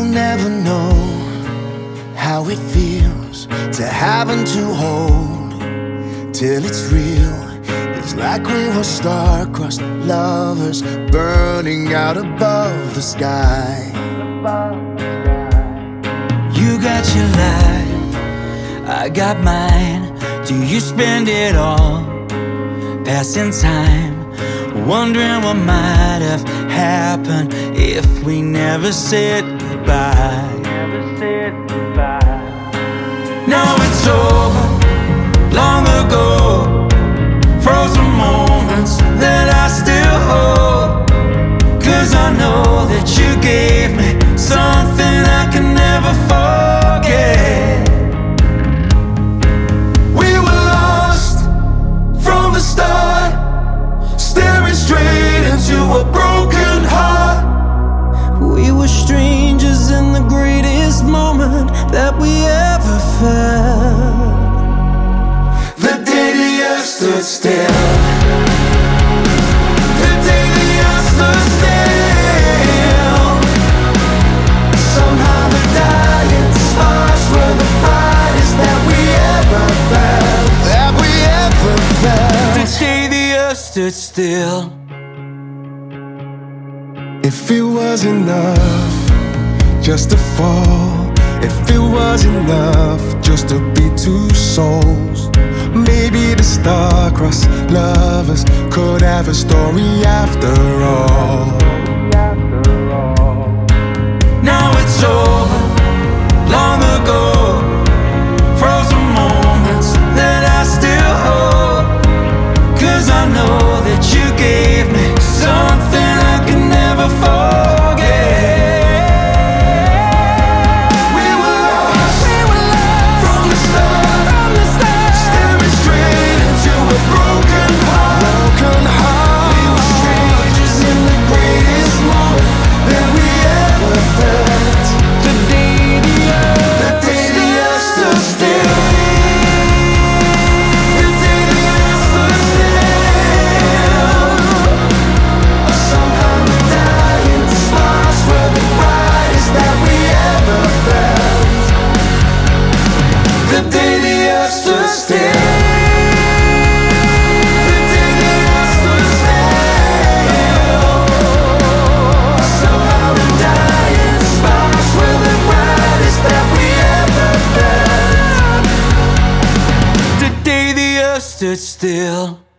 never know how it feels to having to hold till it's real. It's like we were star-crossed lovers burning out above the sky. You got your life, I got mine. Do you spend it all passing time, wondering what might have happened if we never said goodbye? Now it's over, long ago. Frozen moments that I still hold, 'cause I know that you gave me something I can never forget. We were lost from the start, staring straight into a broken heart. We were strangers in the greatest moment that we ever felt. The day the earth stood still. The day the earth stood still. Somehow the dying stars were the brightest that we ever felt. That we ever felt. The day the earth stood still. If it was enough just to fall, if it was enough just to be two souls, maybe the star-crossed lovers could have a story after all. Now it's over, long ago. Frozen moments that I still hold, 'cause I know that you gave me something I can never forget. We were lost from the start, staring straight into a broken heart. We were strangers in the greatest moment that we ever felt. The day the earth stood still. The day the earth stood still. Somehow the dying stars were the brightest that we ever felt. The day the earth stood still. The day the earth stood still. Somehow the dying stars were the brightest that we ever felt. The day the earth stood still.